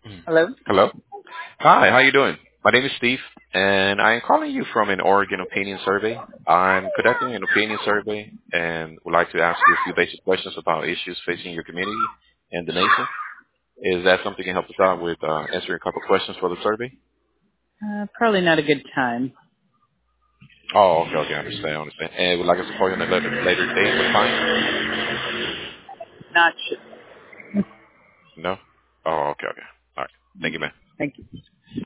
Hello? Hello. Hi, how you doing? My name is Steve, and I'm calling you from an Oregon Opinion Survey. I'm conducting an opinion survey and would like to ask you a few basic questions about issues facing your community and the nation. Is that something you can help us out with answering a couple of questions for the survey? Probably not a good time. Oh, okay, I understand, I understand. And would like us to call you on a later date. What time? Not sure. No? Oh, okay. All right. Thank you, man. Thank you.